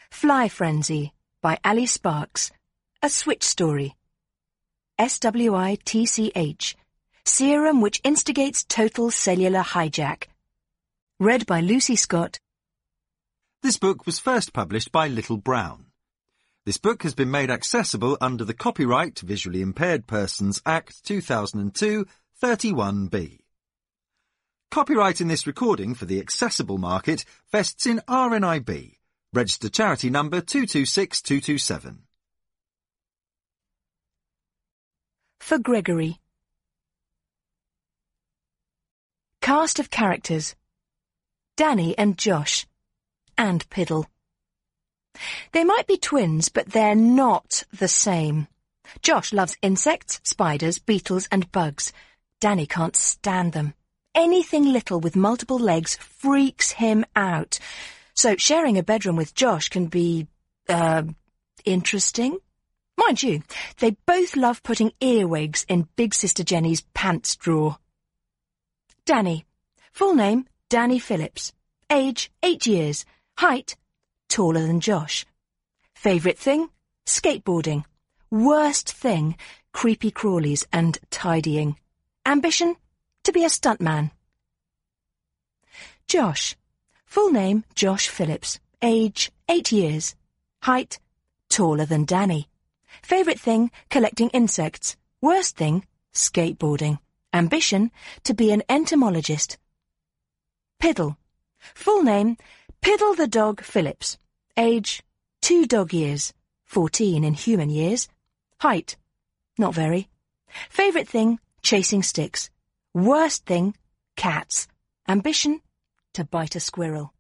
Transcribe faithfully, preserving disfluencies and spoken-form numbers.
Fly Frenzy by Ali Sparks. A switch story. S W I T C H. Serum which instigates total cellular hijack. Read by Lucy Scott. This book was first published by Little Brown. This book has been made accessible under the Copyright Visually Impaired Persons Act two thousand two, thirty-one B. Copyright in this recording for the accessible market vests in R N I B, registered charity number two two six two two seven. For Gregory. Cast of characters: Danny and Josh, and Piddle. They might be twins, but they're not the same. Josh loves insects, spiders, beetles and bugs. Danny can't stand them. Anything little with multiple legs freaks him out. So sharing a bedroom with Josh can be, uh, interesting. Mind you, they both love putting earwigs in Big Sister Jenny's pants drawer. Danny. Full name, Danny Phillips. Age, eight years. Height, taller than Josh. Favourite thing, skateboarding. Worst thing, creepy crawlies and tidying. Ambition, to be a stuntman. Josh. Full name, Josh Phillips. Age, eight years. Height, taller than Danny. Favourite thing, collecting insects. Worst thing, skateboarding. Ambition, to be an entomologist. Piddle. Full name, Piddle the Dog Phillips. Age, two dog years. Fourteen in human years. Height, not very. Favourite thing, chasing sticks. Worst thing, cats. Ambition, to bite a squirrel.